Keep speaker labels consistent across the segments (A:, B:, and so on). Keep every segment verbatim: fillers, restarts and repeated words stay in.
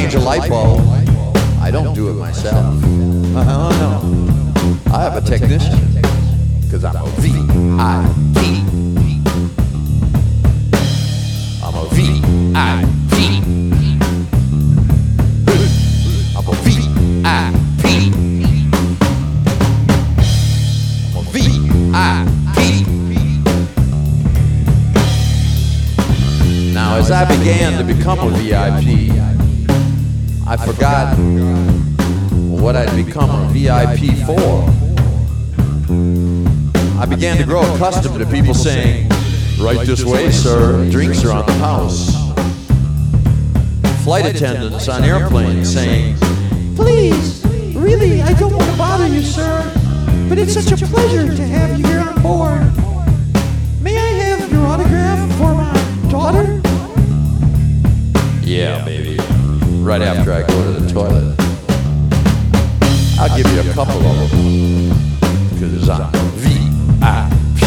A: change a light bulb, I don't do it myself. Oh no, I have a technician, because I'm a V I P. I'm a V I P. I'm a V I P. I'm a V I P. Now, as I began to become a V I P, I forgot what I'd become a V I P for. I began to grow accustomed to people saying, "Right this way, sir, drinks are on the house." Flight attendants on airplanes saying,
B: "Please, really, I don't want to bother you, sir, but it's such a pleasure to have you here on board. May I have your autograph for my daughter?"
A: "Yeah, baby, right after I go to the toilet. I'll give you a couple of them, because I'm a V I P.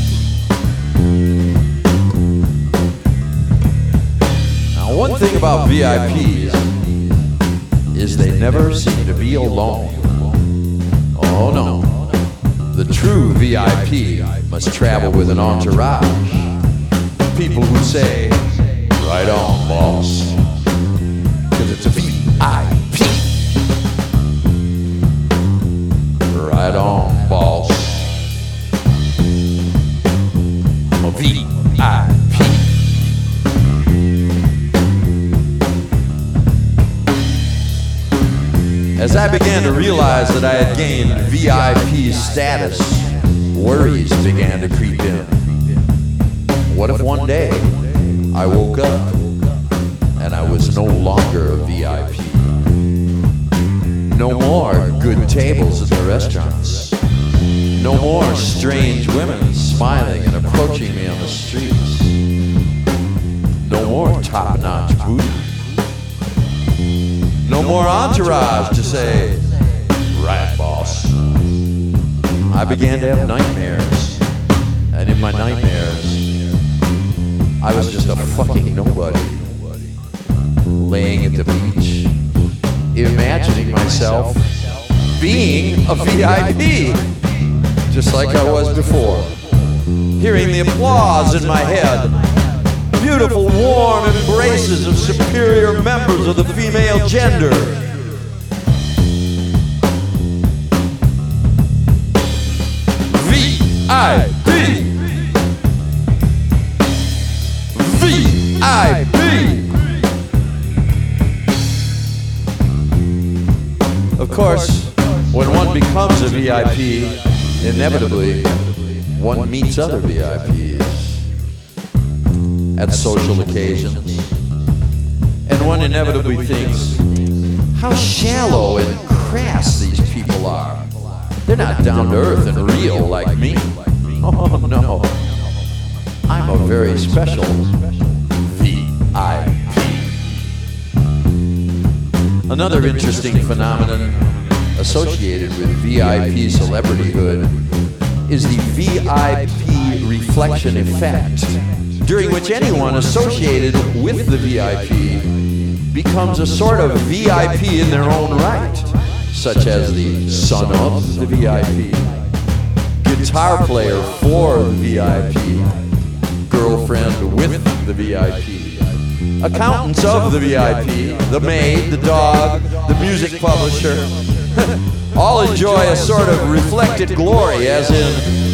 A: Now, one thing about V I Ps is they never seem to be alone. Oh no, the true V I P must travel with an entourage. People who say, "Right on, boss," because it's a V I P. Right on, boss. I'm a V I P. As I began to realize that I had gained V I P status, worries began to creep in. What if one day I woke up and I was no longer a V I P? No more good tables at the restaurants. No more strange women smiling and approaching me on the streets. No more top-notch booty. No more entourage to say, "Right, boss." I began to have nightmares. And in my nightmares, I was just a fucking nobody, laying at the beach, imagining myself being a V I P, just like I was before, hearing the applause in my head, beautiful warm embraces of superior members of the female gender. V I P! V I P! Of course, when one becomes a V I P, inevitably, one meets other V I Ps at social occasions. And one inevitably thinks, how shallow and crass these people are. They're not down to earth and real like me. Oh no, I'm a very special V I P. Another interesting phenomenon associated with V I P celebrityhood is the V I P reflection effect, during which anyone associated with the V I P becomes a sort of V I P in their own right, such as the son of the V I P, guitar player for the V I P, girlfriend with the V I P, accountants of the V I P, the maid, the dog, the music publisher, all enjoy a sort of reflected glory, as in,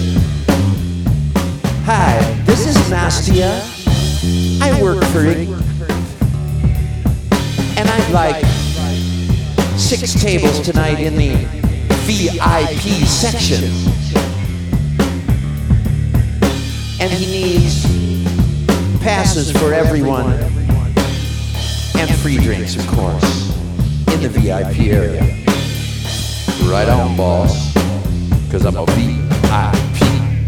B: "Hi, this is Nastia. I work for it, and I'd like six tables tonight in the V I P section. And he needs passes for everyone, and free drinks, of course, in the V I P area."
A: Right on, boss, because I'm a V I P.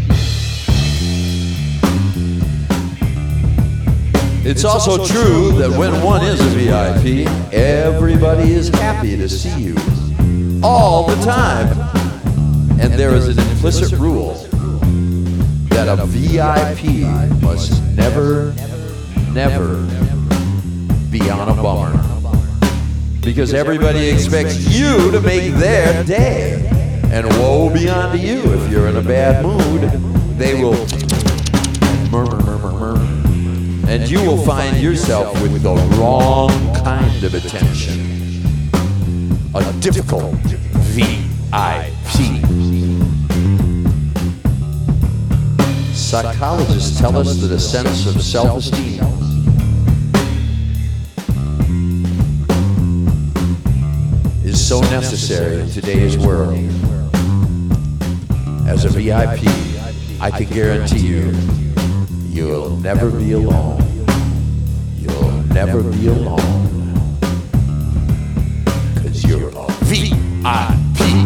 A: It's also true that when one is a V I P, everybody is happy to see you all the time. And there is an implicit rule that a V I P must never, never be on a bummer. Because everybody expects you to make their day. And woe be unto you if you're in a bad mood. They will murmur, murmur, murmur. And you will find yourself with the wrong kind of attention. A difficult V I P. Psychologists tell us that a sense of self-esteem is so necessary in today's world. As a V I P, I can guarantee you, you'll never be alone. You'll never be alone. Because you're a V I P.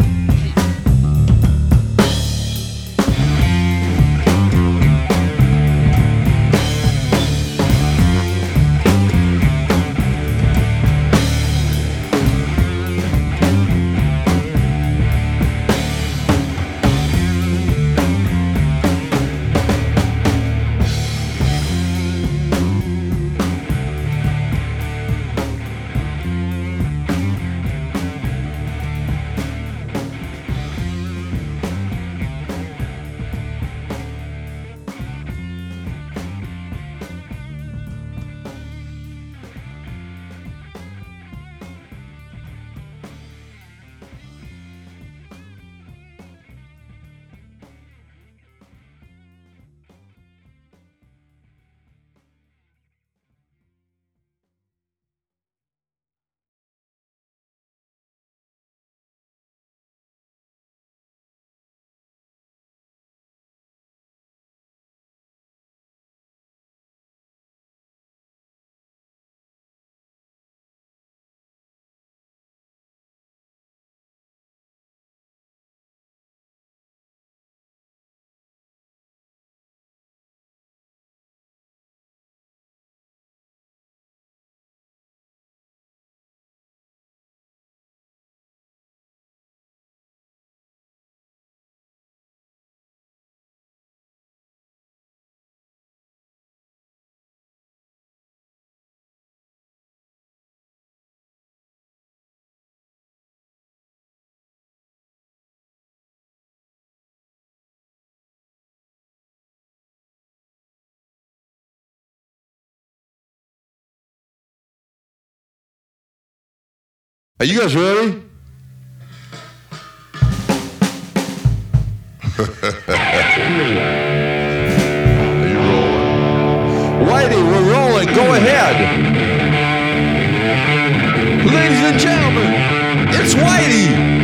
C: Are you guys ready? Are you rolling?
A: Whitey, we're rolling. Go ahead. Ladies and gentlemen, it's Whitey.